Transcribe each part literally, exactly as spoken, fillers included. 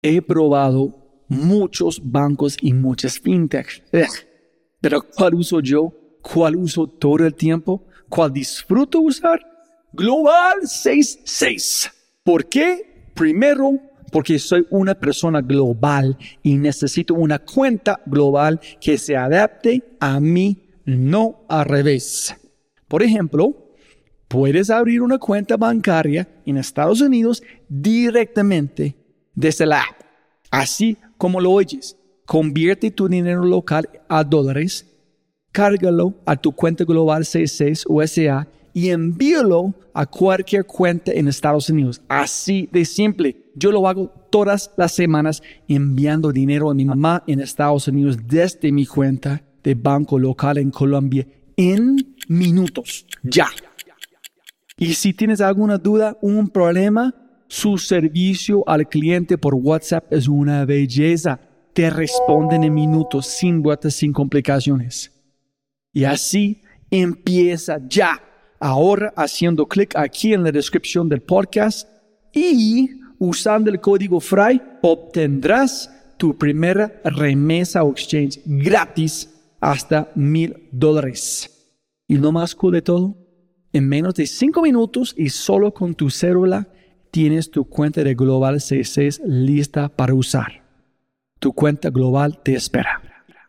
He probado muchos bancos y muchas fintechs. Pero ¿cuál uso yo? ¿Cuál uso todo el tiempo? ¿Cuál disfruto usar? Global sesenta y seis. ¿Por qué? Primero, porque soy una persona global y necesito una cuenta global que se adapte a mí, no al revés. Por ejemplo, puedes abrir una cuenta bancaria en Estados Unidos directamente desde la app. Así como lo oyes, convierte tu dinero local a dólares, cárgalo a tu cuenta global sesenta y seis U S A y envíalo a cualquier cuenta en Estados Unidos. Así de simple. Yo lo hago todas las semanas enviando dinero a mi mamá en Estados Unidos desde mi cuenta de banco local en Colombia en minutos. Ya. Y si tienes alguna duda, un problema, su servicio al cliente por WhatsApp es una belleza. Te responden en minutos, sin vueltas, sin complicaciones. Y así empieza ya. Ahora haciendo clic aquí en la descripción del podcast y usando el código F R A Y obtendrás tu primera remesa o exchange gratis hasta mil dólares. Y lo más cool de todo, en menos de cinco minutos y solo con tu cédula tienes tu cuenta de Global sesenta y seis lista para usar. Tu cuenta global te espera.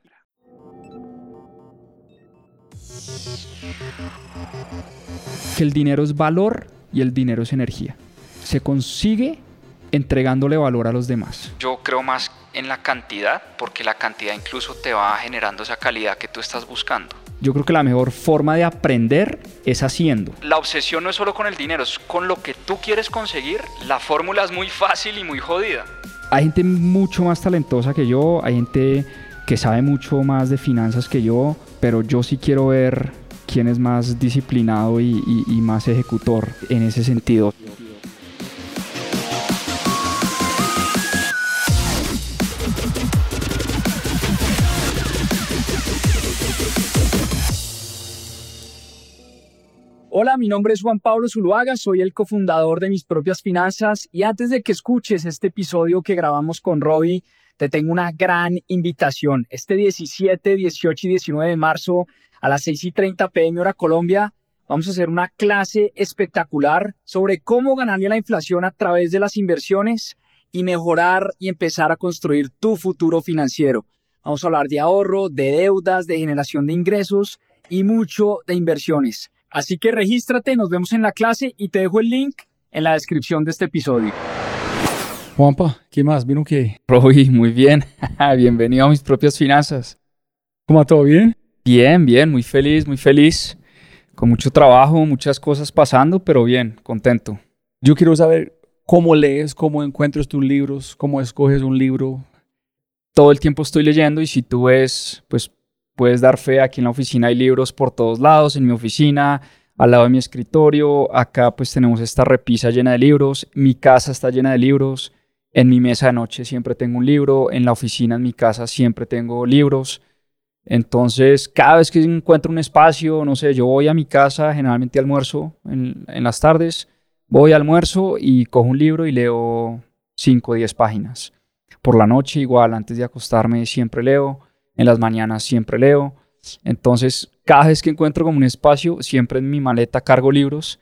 Que el dinero es valor y el dinero es energía. Se consigue entregándole valor a los demás. Yo creo más en la cantidad, porque la cantidad incluso te va generando esa calidad que tú estás buscando. Yo creo que la mejor forma de aprender es haciendo. La obsesión no es solo con el dinero, es con lo que tú quieres conseguir. La fórmula es muy fácil y muy jodida. Hay gente mucho más talentosa que yo, hay gente que sabe mucho más de finanzas que yo, pero yo sí quiero ver quién es más disciplinado y, y, y más ejecutor en ese sentido. Hola, mi nombre es Juan Pablo Zuluaga, soy el cofundador de Mis Propias Finanzas y antes de que escuches este episodio que grabamos con Robbie, te tengo una gran invitación. Este diecisiete, dieciocho y diecinueve de marzo a las seis y treinta pe eme hora Colombia, vamos a hacer una clase espectacular sobre cómo ganarle a la inflación a través de las inversiones y mejorar y empezar a construir tu futuro financiero. Vamos a hablar de ahorro, de deudas, de generación de ingresos y mucho de inversiones. Así que regístrate, nos vemos en la clase y te dejo el link en la descripción de este episodio. Juanpa, ¿qué más? ¿Vieron qué? Roy, muy bien. Bienvenido a Mis Propias Finanzas. ¿Cómo va todo bien? Bien, bien, muy feliz, muy feliz. Con mucho trabajo, muchas cosas pasando, pero bien, contento. Yo quiero saber cómo lees, cómo encuentras tus libros, cómo escoges un libro. Todo el tiempo estoy leyendo y si tú ves, pues puedes dar fe, aquí en la oficina hay libros por todos lados, en mi oficina, al lado de mi escritorio, acá pues tenemos esta repisa llena de libros, mi casa está llena de libros, en mi mesa de noche siempre tengo un libro, en la oficina, en mi casa siempre tengo libros. Entonces, cada vez que encuentro un espacio, no sé, yo voy a mi casa, generalmente almuerzo en, en las tardes, voy, almuerzo y cojo un libro y leo cinco o diez páginas. Por la noche igual, antes de acostarme siempre leo, en las mañanas siempre leo. Entonces, cada vez que encuentro como un espacio, siempre en mi maleta cargo libros.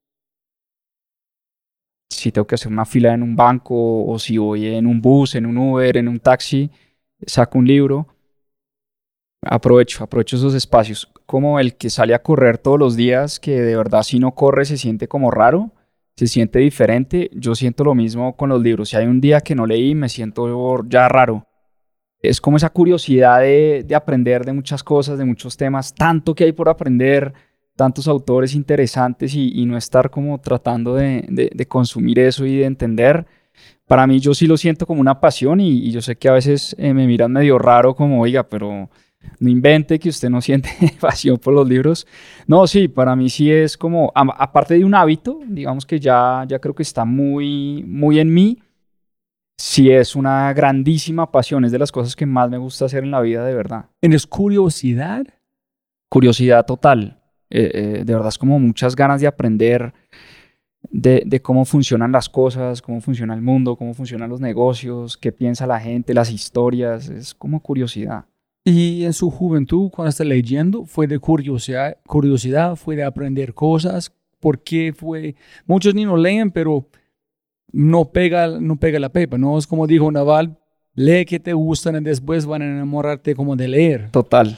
Si tengo que hacer una fila en un banco o si voy en un bus, en un Uber, en un taxi, saco un libro. Aprovecho, aprovecho esos espacios, como el que sale a correr todos los días, que de verdad si no corre se siente como raro, se siente diferente. Yo siento lo mismo con los libros. Si hay un día que no leí, me siento ya raro. Es como esa curiosidad de, de aprender de muchas cosas, de muchos temas, tanto que hay por aprender, tantos autores interesantes y, y no estar como tratando de, de, de consumir eso y de entender. Para mí yo sí lo siento como una pasión y, y yo sé que a veces eh, me miran medio raro como, oiga, pero no invente que usted no siente pasión por los libros. No, sí, para mí sí es como, a, aparte de un hábito, digamos que ya, ya creo que está muy, muy en mí, sí es una grandísima pasión, es de las cosas que más me gusta hacer en la vida, de verdad. ¿Tienes curiosidad? Curiosidad total, eh, eh, de verdad es como muchas ganas de aprender. de, de cómo funcionan las cosas, cómo funciona el mundo, cómo funcionan los negocios, qué piensa la gente, las historias, es como curiosidad. Y en su juventud, cuando está leyendo, fue de curiosidad, curiosidad, fue de aprender cosas, porque fue, muchos niños leen, pero no pega, no pega la pepa, ¿no? Es como dijo Naval, lee que te gustan y después van a enamorarte como de leer. Total.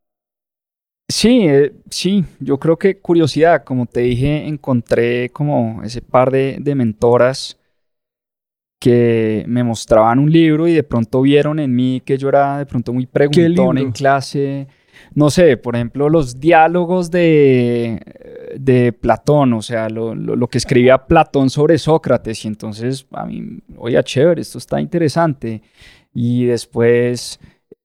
Sí, eh, sí, yo creo que curiosidad, como te dije, encontré como ese par de, de mentoras que me mostraban un libro y de pronto vieron en mí que yo era de pronto muy preguntón en clase. No sé, por ejemplo, los diálogos de, de Platón, o sea, lo, lo, lo que escribía Platón sobre Sócrates. Y entonces, a mí, oye, chévere, esto está interesante. Y después,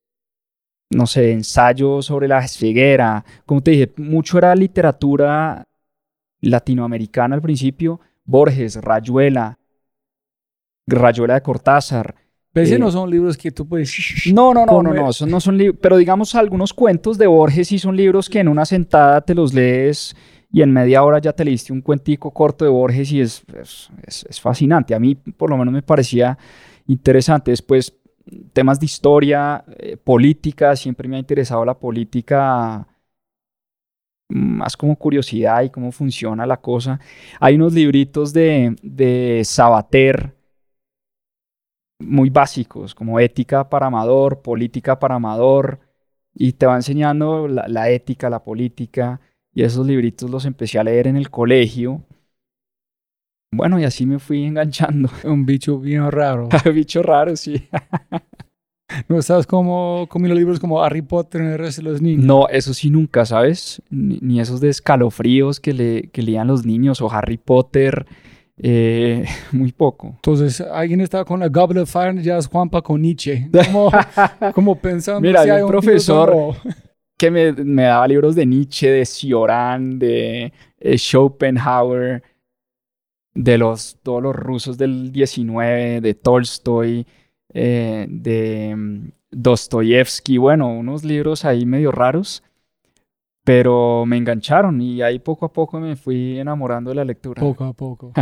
no sé, ensayos sobre la ceguera. Como te dije, mucho era literatura latinoamericana al principio. Borges, Rayuela, Rayuela de Cortázar. Pero eh, no son libros que tú puedes... No, no, no, no, no, esos no son libros. Pero digamos, algunos cuentos de Borges sí son libros que en una sentada te los lees y en media hora ya te leíste un cuentico corto de Borges y es, es, es, es fascinante. A mí, por lo menos, me parecía interesante. Después, temas de historia, eh, política, siempre me ha interesado la política, más como curiosidad y cómo funciona la cosa. Hay unos libritos de, de Sabater muy básicos, como ética para amador, política para amador, y te va enseñando la, la ética, la política, y esos libritos los empecé a leer en el colegio. Bueno, y así me fui enganchando. Un bicho bien raro. Bicho raro, sí. ¿No estás como comiendo libros como Harry Potter en el resto de los niños? No, eso sí nunca, ¿sabes? Ni, ni esos de escalofríos que, le, que leían los niños, o Harry Potter, eh, muy poco. Entonces, alguien está con la Goblet of Fire, ya es Juanpa con Nietzsche. Como, como pensando... Mira, si hay hay un un profesor como... que me, me daba libros de Nietzsche, de Cioran, de eh, Schopenhauer, de los, todos los rusos del diecinueve, de Tolstoy, eh, de um, Dostoyevsky, bueno, unos libros ahí medio raros, pero me engancharon y ahí poco a poco me fui enamorando de la lectura. Poco a poco.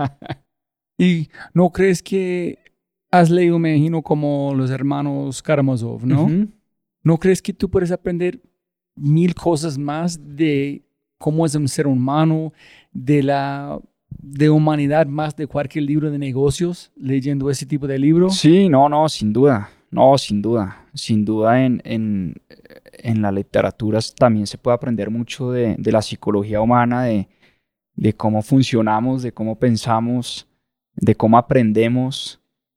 ¿Y no crees que has leído, me imagino, como los hermanos Karamazov, ¿no? Uh-huh. ¿No crees que tú puedes aprender mil cosas más de cómo es un ser humano, de la de humanidad, más de cualquier libro de negocios, leyendo ese tipo de libro? Sí, no, no, sin duda. No, sin duda. Sin duda en, en, en la literatura también se puede aprender mucho de, de la psicología humana, de, de cómo funcionamos, de cómo pensamos, de cómo aprendemos.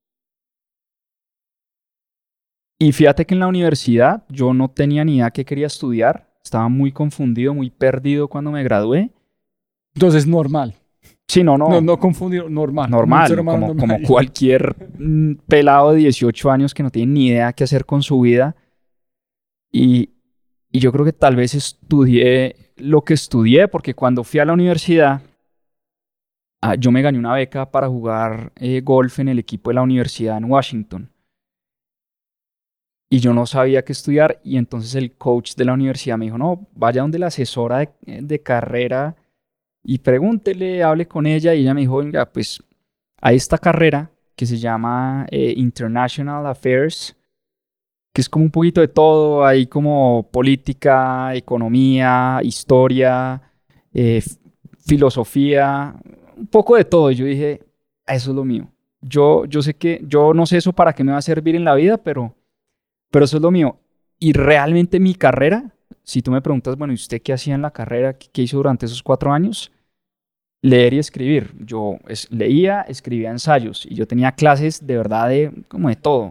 Y fíjate que en la universidad yo no tenía ni idea qué quería estudiar. Estaba muy confundido, muy perdido cuando me gradué. Entonces, normal. Sí, no, no. No, no confundir, normal. Normal, como, como, normal. como cualquier mm, pelado de dieciocho años que no tiene ni idea qué hacer con su vida. Y, y yo creo que tal vez estudié lo que estudié, porque cuando fui a la universidad, ah, yo me gané una beca para jugar eh, golf en el equipo de la universidad en Washington. Y yo no sabía qué estudiar, y entonces el coach de la universidad me dijo, no, vaya donde la asesora de, de carrera y pregúntele, hable con ella. Y ella me dijo, venga, pues hay esta carrera que se llama eh, International Affairs, que es como un poquito de todo. Hay como política, economía, historia, eh, filosofía, un poco de todo. Y yo dije, eso es lo mío. Yo, yo sé que, yo no sé eso para qué me va a servir en la vida, pero, pero eso es lo mío. Y realmente mi carrera, si tú me preguntas, bueno, ¿y usted qué hacía en la carrera? ¿Qué, qué hizo durante esos cuatro años? Leer y escribir. Yo es, leía, escribía ensayos y yo tenía clases de verdad de como de todo.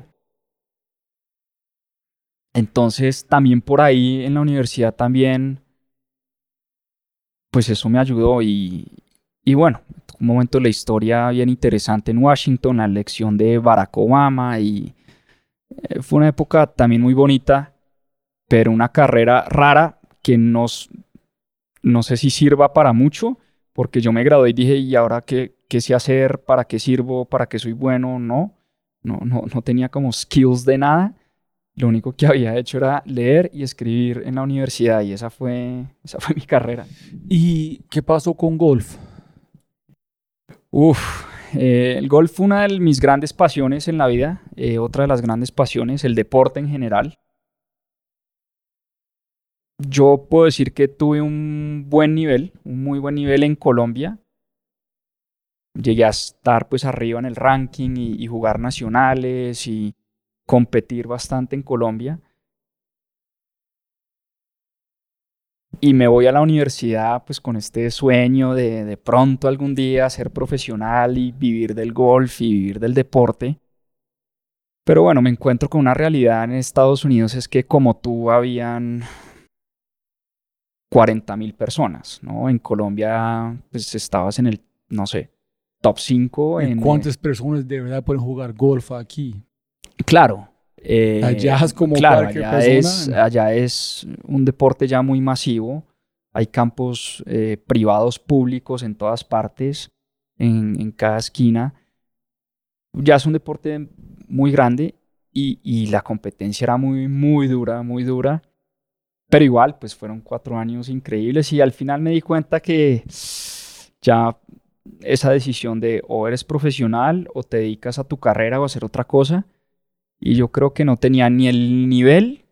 Entonces también por ahí en la universidad también, pues eso me ayudó y, y bueno, un momento de la historia bien interesante en Washington, la elección de Barack Obama, y eh, fue una época también muy bonita, pero una carrera rara que nos, no sé si sirva para mucho. Porque yo me gradué y dije, ¿y ahora qué, qué sé hacer? ¿Para qué sirvo? ¿Para qué soy bueno? No, no, no, no tenía como skills de nada. Lo único que había hecho era leer y escribir en la universidad, y esa fue, esa fue mi carrera. ¿Y qué pasó con golf? Uf, eh, el golf fue una de mis grandes pasiones en la vida. Eh, otra de las grandes pasiones, el deporte en general. Yo puedo decir que tuve un buen nivel, un muy buen nivel en Colombia. Llegué a estar pues arriba en el ranking y, y jugar nacionales y competir bastante en Colombia. Y me voy a la universidad pues con este sueño de de pronto algún día ser profesional y vivir del golf y vivir del deporte. Pero bueno, me encuentro con una realidad en Estados Unidos, es que como tú habían cuarenta mil personas, ¿no? En Colombia pues estabas en el, no sé, top cinco. ¿Y en, cuántas personas de verdad pueden jugar golf aquí? Claro. Eh, allá es como claro, cualquier allá persona. Es, allá es un deporte ya muy masivo. Hay campos eh, privados, públicos en todas partes, en, en cada esquina. Ya es un deporte muy grande y, y la competencia era muy, muy dura, muy dura. Pero igual, pues fueron cuatro años increíbles y al final me di cuenta que ya esa decisión de o eres profesional o te dedicas a tu carrera o a hacer otra cosa. Y yo creo que no tenía ni el nivel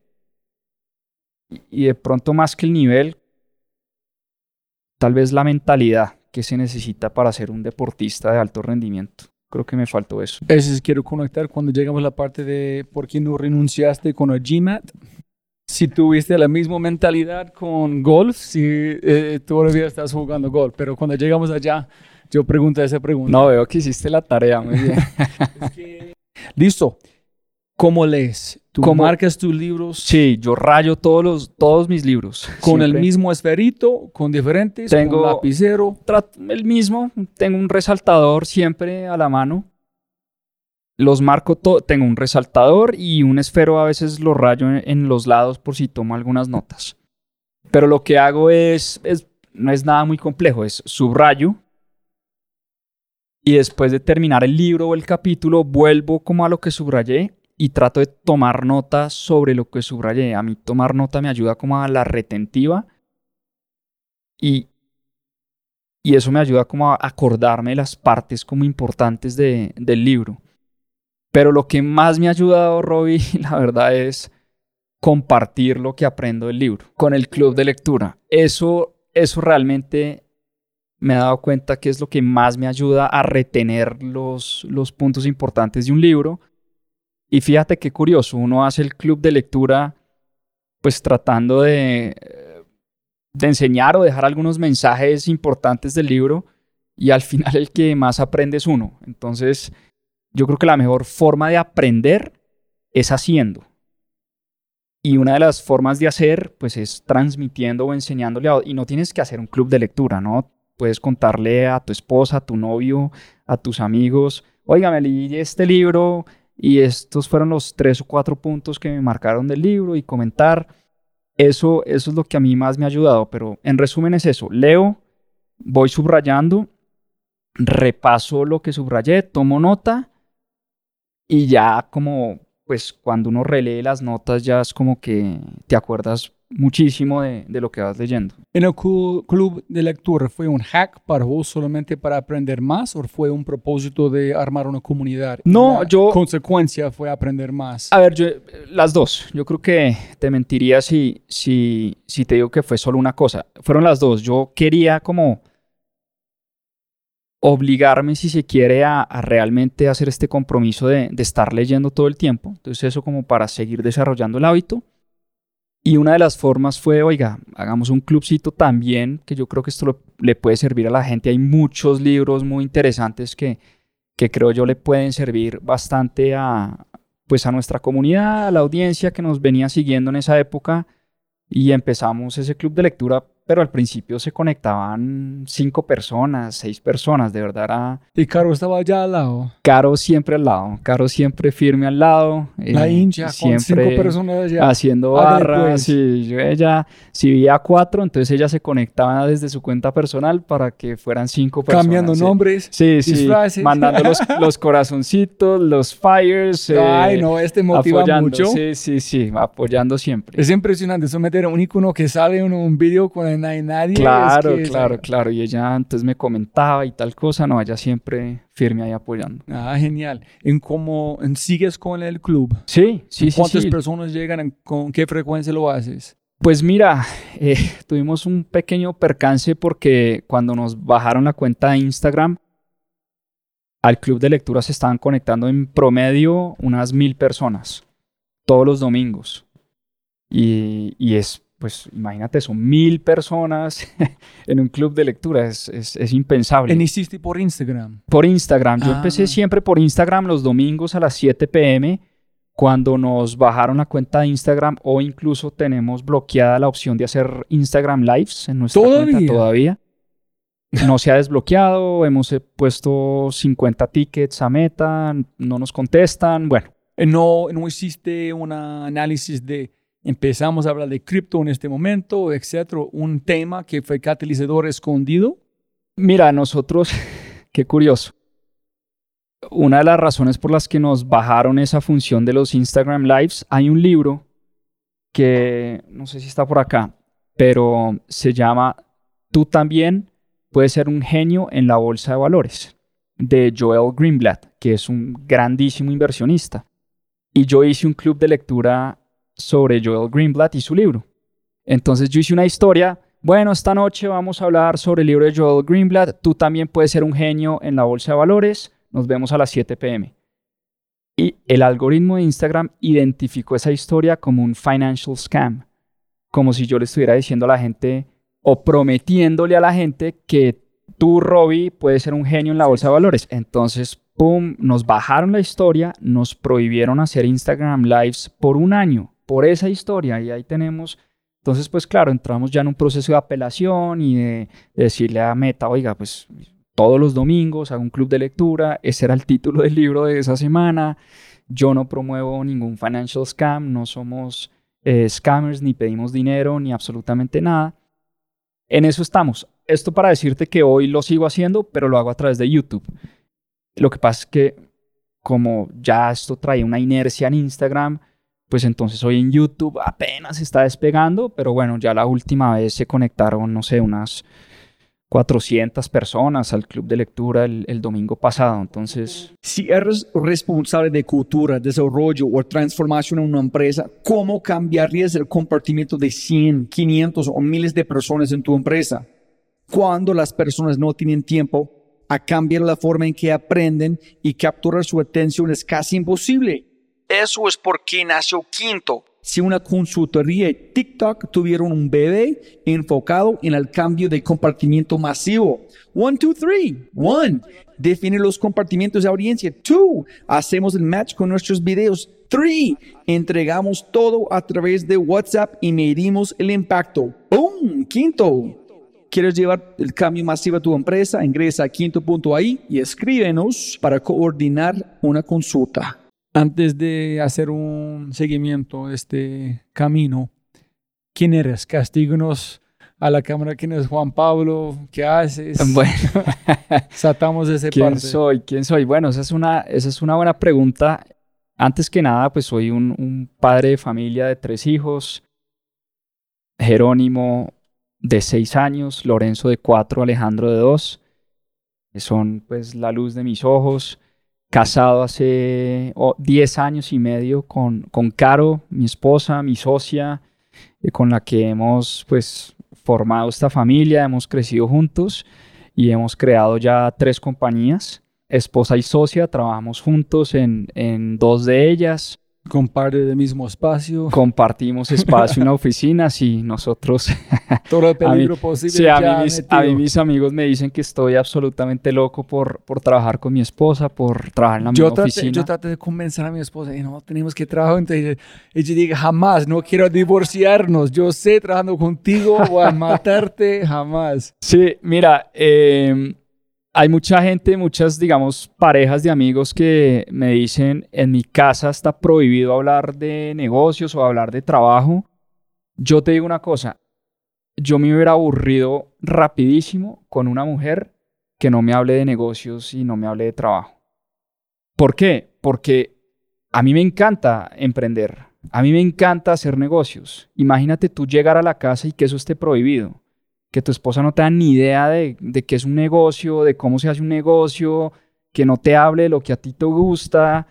y de pronto más que el nivel, tal vez la mentalidad que se necesita para ser un deportista de alto rendimiento. Creo que me faltó eso. Eso es, quiero conectar cuando llegamos a la parte de por qué no renunciaste con el G M A T. Si tuviste la misma mentalidad con golf, si eh, todavía estás jugando golf. Pero cuando llegamos allá, yo pregunto esa pregunta. No, veo que hiciste la tarea muy bien. Es que... Listo. ¿Cómo lees? ¿Tú ¿Cómo? marcas tus libros? Sí, yo rayo todos, los, todos mis libros. ¿Con Siempre. el mismo esferito? ¿Con diferentes? Tengo ¿Con lapicero? Trato el mismo. Tengo un resaltador siempre a la mano. Los marco todo. Tengo un resaltador y un esfero. A veces lo rayo en, en los lados por si tomo algunas notas. Pero lo que hago es, es... No es nada muy complejo. Es subrayo. Y después de terminar el libro o el capítulo, vuelvo como a lo que subrayé. Y trato de tomar nota sobre lo que subrayé. A mí tomar nota me ayuda como a la retentiva. Y, y eso me ayuda como a acordarme de las partes como importantes de, del libro. Pero lo que más me ha ayudado, Robbie, la verdad es compartir lo que aprendo del libro con el club de lectura. Eso, eso realmente me he dado cuenta que es lo que más me ayuda a retener los, los puntos importantes de un libro. Y fíjate qué curioso, uno hace el club de lectura pues tratando de, de enseñar o dejar algunos mensajes importantes del libro y al final el que más aprende es uno. Entonces yo creo que la mejor forma de aprender es haciendo. Y una de las formas de hacer pues es transmitiendo o enseñándole a, y no tienes que hacer un club de lectura, ¿no? Puedes contarle a tu esposa, a tu novio, a tus amigos, oiga, me leí este libro... Y estos fueron los tres o cuatro puntos que me marcaron del libro y comentar. Eso, eso es lo que a mí más me ha ayudado. Pero en resumen es eso. Leo, voy subrayando, repaso lo que subrayé, tomo nota y ya como pues cuando uno relee las notas ya es como que te acuerdas muchísimo de, de lo que vas leyendo. ¿En el cu- club de lectura fue un hack para vos solamente para aprender más o fue un propósito de armar una comunidad? No, la yo... consecuencia fue aprender más. A ver, yo, las dos. Yo creo que te mentiría si, si, si te digo que fue solo una cosa. Fueron las dos. Yo quería como obligarme, si se quiere, a, a realmente hacer este compromiso de, de estar leyendo todo el tiempo. Entonces eso como para seguir desarrollando el hábito. Y una de las formas fue, oiga, hagamos un clubcito también, que yo creo que esto lo, le puede servir a la gente. Hay muchos libros muy interesantes que, que creo yo le pueden servir bastante a, pues a nuestra comunidad, a la audiencia que nos venía siguiendo en esa época. Y empezamos ese club de lectura, pero al principio se conectaban cinco personas, seis personas, de verdad era... ¿Y Caro estaba allá al lado? Caro siempre al lado, Caro siempre firme al lado. La eh, hincha con cinco personas allá. Haciendo barras, y yo, ella, si veía cuatro, entonces ella se conectaba desde su cuenta personal para que fueran cinco personas. Cambiando sí. nombres, sí, sí, disfraces. mandando los, los corazoncitos, los fires. Eh, Ay, no, este motiva apoyando, mucho. Sí, sí, sí, apoyando siempre. Es impresionante, eso meter un icono que sale en un video con no hay nadie. Claro, es que claro, es... claro. Y ella antes me comentaba y tal cosa. No, ella siempre firme ahí apoyando. Ah, genial. ¿En cómo en, sigues con el club? Sí, sí, sí. ¿Cuántas sí. personas llegan? ¿Con qué frecuencia lo haces? Pues mira, eh, tuvimos un pequeño percance porque cuando nos bajaron la cuenta de Instagram, al club de lectura se estaban conectando en promedio unas mil personas todos los domingos. Y, y es, pues imagínate, son mil personas en un club de lectura, es, es, es impensable. ¿En hiciste por Instagram? Por Instagram, yo Ah. empecé siempre por Instagram los domingos a las siete p m cuando nos bajaron la cuenta de Instagram, o incluso tenemos bloqueada la opción de hacer Instagram Lives en nuestra ¿Todavía? cuenta todavía. No se ha desbloqueado, hemos eh, puesto cincuenta tickets a Meta, no nos contestan, bueno. Eh, ¿No, no hiciste un análisis de empezamos a hablar de cripto en este momento, etcétera? Un tema que fue catalizador escondido. Mira, nosotros, qué curioso. Una de las razones por las que nos bajaron esa función de los Instagram Lives, hay un libro que no sé si está por acá, pero se llama Tú también puedes ser un genio en la bolsa de valores, de Joel Greenblatt, que es un grandísimo inversionista. Y yo hice un club de lectura sobre Joel Greenblatt y su libro. Entonces yo hice una historia. Bueno, esta noche vamos a hablar sobre el libro de Joel Greenblatt. Tú también puedes ser un genio en la bolsa de valores. Nos vemos a las siete p m Y el algoritmo de Instagram identificó esa historia como un financial scam. Como si yo le estuviera diciendo a la gente o prometiéndole a la gente que tú, Robbie, puedes ser un genio en la bolsa de valores. Entonces, pum, nos bajaron la historia, nos prohibieron hacer Instagram Lives por un año, por esa historia. Y ahí tenemos... Entonces, pues claro, entramos ya en un proceso de apelación y de, de decirle a Meta, oiga, pues todos los domingos hago un club de lectura, ese era el título del libro de esa semana, yo no promuevo ningún financial scam, no somos eh, scammers, ni pedimos dinero, ni absolutamente nada. En eso estamos. Esto para decirte que hoy lo sigo haciendo, pero lo hago a través de YouTube. Lo que pasa es que como ya esto trae una inercia en Instagram, pues entonces hoy en YouTube apenas está despegando, pero bueno, ya la última vez se conectaron, no sé, unas cuatrocientas personas al club de lectura el, el domingo pasado, entonces... Si eres responsable de cultura, desarrollo o transformación en una empresa, ¿cómo cambiarías el comportamiento de cien, quinientos o miles de personas en tu empresa? Cuando las personas no tienen tiempo a cambiar la forma en que aprenden y capturar su atención es casi imposible. Eso es porque nació Quinto. Si una consultoría y TikTok tuvieron un bebé enfocado en el cambio de comportamiento masivo. One, two, three. One, define los comportamientos de audiencia. Two, hacemos el match con nuestros videos. Three, entregamos todo a través de WhatsApp y medimos el impacto. Boom. Quinto. ¿Quieres llevar el cambio masivo a tu empresa? Ingresa a quinto punto a i y escríbenos para coordinar una consulta. Antes de hacer un seguimiento de este camino, ¿quién eres? Castíganos a la cámara. ¿Quién es Juan Pablo? ¿Qué haces? Bueno, saltamos de esa ¿quién parte. soy? ¿Quién soy? Bueno, esa es una, esa es una buena pregunta. Antes que nada, pues soy un, un padre de familia de tres hijos. Jerónimo de seis años, Lorenzo de cuatro, Alejandro de dos. Son pues la luz de mis ojos. Casado hace oh, diez años y medio con, con Caro, mi esposa, mi socia, eh, con la que hemos pues, formado esta familia, hemos crecido juntos y hemos creado ya tres compañías. Esposa y socia, trabajamos juntos en, en dos de ellas. Comparte el mismo espacio. Compartimos espacio en la oficina, sí, nosotros... Todo el peligro mí, posible. Sí, a ya mí, mis, a mí mis amigos me dicen que estoy absolutamente loco por, por trabajar con mi esposa, por trabajar en la yo misma traté, oficina. Yo traté de convencer a mi esposa, y no, tenemos que trabajar. Entonces ella dice, jamás, no quiero divorciarnos. Yo sé, trabajando contigo, voy a matarte, jamás. Sí, mira, eh, hay mucha gente, muchas, digamos, parejas de amigos que me dicen, en mi casa está prohibido hablar de negocios o hablar de trabajo. Yo te digo una cosa, yo me hubiera aburrido rapidísimo con una mujer que no me hable de negocios y no me hable de trabajo. ¿Por qué? Porque a mí me encanta emprender, a mí me encanta hacer negocios. Imagínate tú llegar a la casa y que eso esté prohibido. que tu esposa no te da ni idea de, de qué es un negocio, de cómo se hace un negocio, que no te hable de lo que a ti te gusta.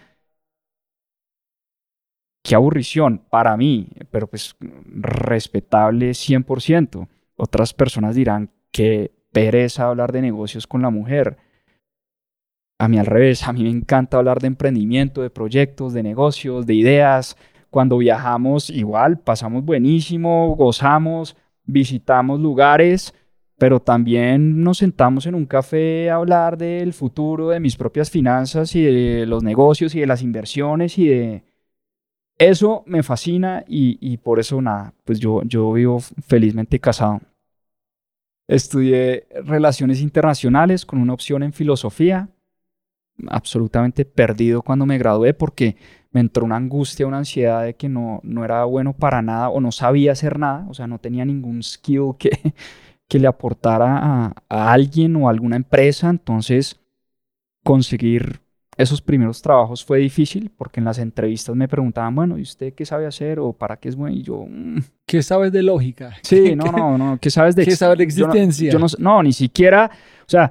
Qué aburrición para mí, pero pues respetable cien por ciento. Otras personas dirán que pereza hablar de negocios con la mujer. A mí al revés, a mí me encanta hablar de emprendimiento, de proyectos, de negocios, de ideas. Cuando viajamos igual, pasamos buenísimo, gozamos, visitamos lugares, pero también nos sentamos en un café a hablar del futuro, de mis propias finanzas y de los negocios y de las inversiones y de... Eso me fascina y, y por eso nada, pues yo, yo vivo felizmente casado. Estudié Relaciones Internacionales con una opción en Filosofía. Absolutamente perdido cuando me gradué porque me entró una angustia, una ansiedad de que no, no era bueno para nada o no sabía hacer nada, o sea, no tenía ningún skill que, que le aportara a, a alguien o a alguna empresa. Entonces, conseguir esos primeros trabajos fue difícil porque en las entrevistas me preguntaban, bueno, ¿y usted qué sabe hacer o para qué es bueno? Y yo... Mm, ¿qué sabes de lógica? sí, ¿Qué, no, no, no, ¿qué sabes de, ¿Qué sabes de yo no- existencia? Yo no, no, ni siquiera, o sea,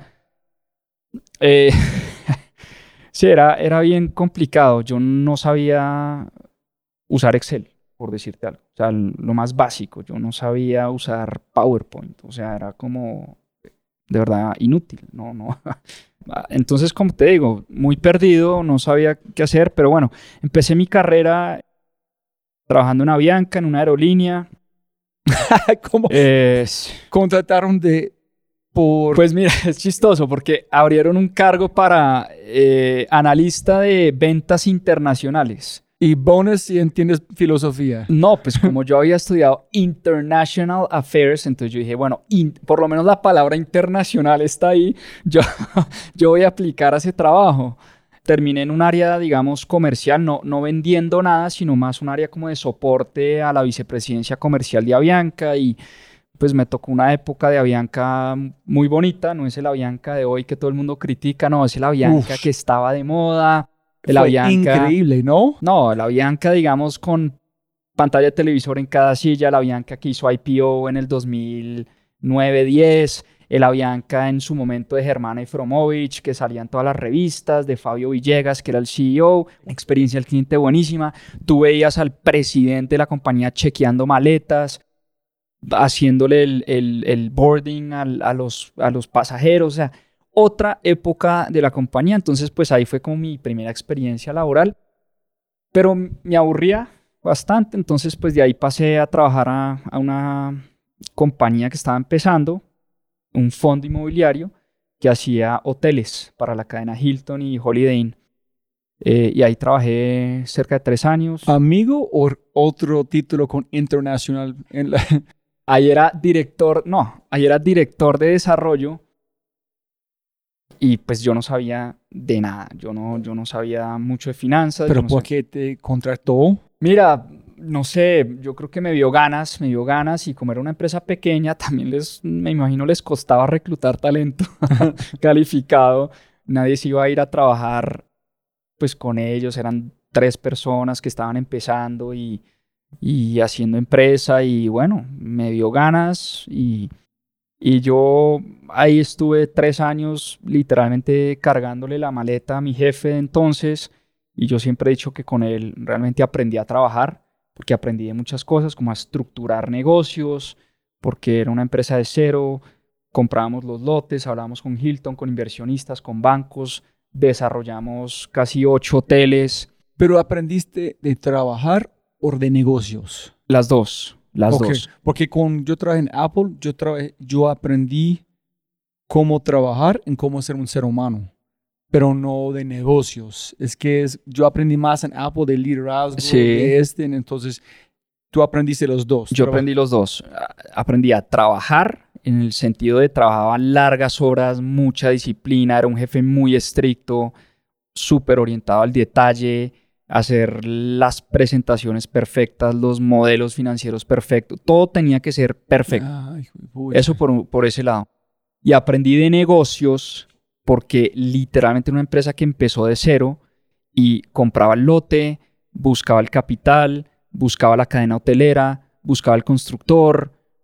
eh, sí, era, era bien complicado. Yo no sabía usar Excel, por decirte algo. O sea, lo más básico. Yo no sabía usar PowerPoint. O sea, era como de verdad inútil. No, no. Entonces, como te digo, muy perdido, no sabía qué hacer. Pero bueno, empecé mi carrera trabajando en Avianca, en una aerolínea. ¿Cómo Eh, contrataron de por Pues mira, es chistoso porque abrieron un cargo para eh, analista de ventas internacionales. y bonus si entiendes filosofía? No, pues como yo había estudiado International Affairs, entonces yo dije, bueno, in- por lo menos la palabra internacional está ahí, yo, yo voy a aplicar a ese trabajo. Terminé en un área, digamos, comercial, no, no vendiendo nada, sino más un área como de soporte a la vicepresidencia comercial de Avianca y pues me tocó una época de Avianca muy bonita, no es el Avianca de hoy que todo el mundo critica, no, es el Avianca Uf. que estaba de moda, el Fue Avianca... increíble, ¿no? No, el Avianca, digamos, con pantalla de televisor en cada silla, el Avianca que hizo I P O en el dos mil nueve diez, el Avianca en su momento de Germana Ifromovich, que salían todas las revistas, de Fabio Villegas, que era el C E O, una experiencia del cliente buenísima. Tú veías al presidente de la compañía chequeando maletas, haciéndole el, el, el boarding al, a, los, a los pasajeros, o sea, otra época de la compañía. Entonces, pues ahí fue como mi primera experiencia laboral, pero me aburría bastante, entonces pues de ahí pasé a trabajar a, a una compañía que estaba empezando, un fondo inmobiliario que hacía hoteles para la cadena Hilton y Holiday Inn. Eh, y ahí trabajé cerca de tres años. ¿Amigo o otro título con internacional en la... Ahí era director, no, ahí era director de desarrollo y pues yo no sabía de nada, yo no, yo no sabía mucho de finanzas. ¿Pero yo no por sab- qué te contrató? Mira, no sé, yo creo que me vio ganas, me vio ganas y como era una empresa pequeña, también les, me imagino les costaba reclutar talento calificado. Nadie se iba a ir a trabajar pues con ellos, eran tres personas que estaban empezando y, y haciendo empresa y bueno, me dio ganas y, y yo ahí estuve tres años literalmente cargándole la maleta a mi jefe de entonces y yo siempre he dicho que con él realmente aprendí a trabajar porque aprendí de muchas cosas como a estructurar negocios, porque era una empresa de cero, comprábamos los lotes, hablábamos con Hilton, con inversionistas, con bancos, desarrollamos casi ocho hoteles, ¿Pero aprendiste de trabajar o de negocios? las dos, las Ok, dos. porque con, yo trabajé en Apple, yo, trabajé, yo aprendí cómo trabajar en cómo ser un ser humano, pero no de negocios. Es que es, yo aprendí más en Apple de liderazgo, Sí. de este, entonces tú aprendiste los dos. Yo Traba- aprendí los dos. A- Aprendí a trabajar en el sentido de trabajaba largas horas, mucha disciplina, era un jefe muy estricto, súper orientado al detalle, hacer las presentaciones perfectas, los modelos financieros perfectos, todo tenía que ser perfecto. Ay, hijo de pucha. Eso por, por ese lado. Y aprendí de negocios porque literalmente era una empresa que empezó de cero y compraba el lote, buscaba el capital, buscaba la cadena hotelera, buscaba el constructor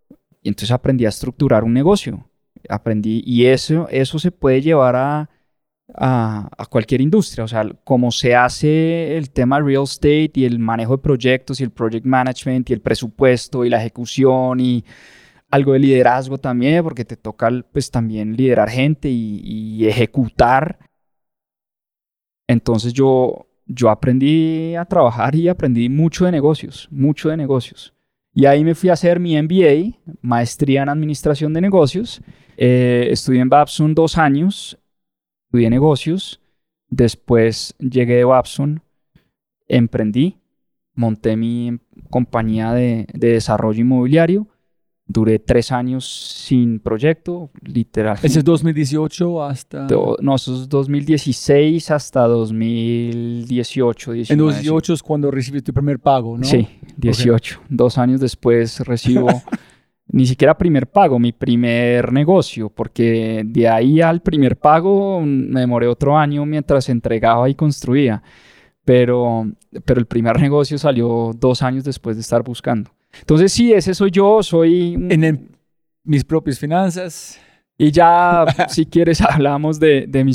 y entonces aprendí a estructurar un negocio. Aprendí, y eso, eso se puede llevar a, a, a cualquier industria. O sea, como se hace el tema real estate y el manejo de proyectos y el project management y el presupuesto y la ejecución y algo de liderazgo también, porque te toca pues también liderar gente y, y ejecutar. Entonces yo, yo aprendí a trabajar y aprendí mucho de negocios, mucho de negocios. Y ahí me fui a hacer mi M B A, maestría en administración de negocios. Eh, estudié en Babson dos años, estudié negocios. Después llegué de Babson, emprendí, monté mi compañía de, de desarrollo inmobiliario. Duré tres años sin proyecto, literal. ¿Ese es dos mil dieciocho hasta...? Do, no, eso es dos mil dieciséis hasta dos mil dieciocho, diecinueve. En dos mil dieciocho es cuando recibiste tu primer pago, ¿no? Sí, dieciocho. Okay. Dos años después recibo ni siquiera primer pago, mi primer negocio, porque de ahí al primer pago me demoré otro año mientras entregaba y construía. Pero, pero el primer negocio salió dos años después de estar buscando. Entonces sí, ese soy yo, soy... En el, mis propias finanzas. Y ya, si quieres, hablamos de, de mis